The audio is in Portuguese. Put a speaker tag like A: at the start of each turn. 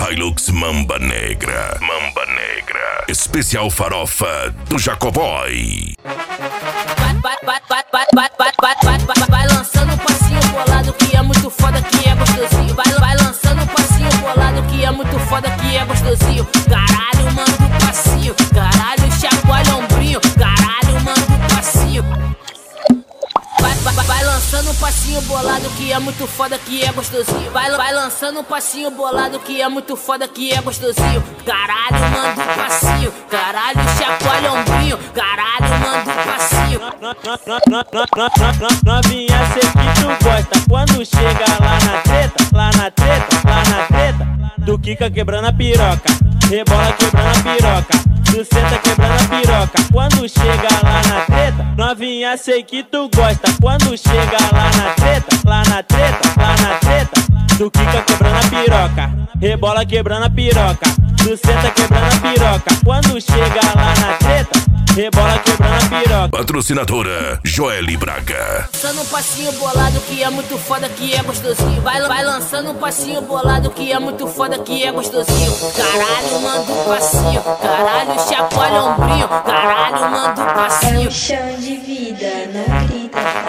A: Hilux Mamba Negra. Mamba Negra. Especial farofa do Jacoboy.
B: Vai lançando um passinho bolado que é muito foda, que é gostosinho. Vai lançando um passinho bolado que é muito foda, que é gostosinho. Caralho, manda um passinho. Caralho, chacoalha ombrinho. Caralho, manda um passinho. Vai lançando um passinho bolado que é muito foda, que é gostosinho. Vai lançando um passinho bolado que é muito foda, que é gostosinho. Caralho, manda um passinho. Caralho, chacoalha ombrinho. Caralho, manda um passinho.
C: Novinha, sei que tu gosta quando chega lá na treta, tu quica quebrando a piroca, rebola quebrando a piroca, tu senta quebrando a piroca. Quando chega lá na treta, novinha, sei que tu gosta quando chega lá na treta, tu quica quebrando a piroca, rebola quebrando a piroca, tu senta quebrando a piroca. Quando chega lá na treta, rebola quebrando a piroca.
A: Patrocinadora Joely Braga.
B: Lançando um passinho bolado que é muito foda, que é gostosinho. Vai lançando um passinho bolado que é muito foda, que é gostosinho. Caralho, manda um passinho. Caralho, chacoalha ombrinho. Caralho, manda um passinho.
D: É um chão de vida, não grita.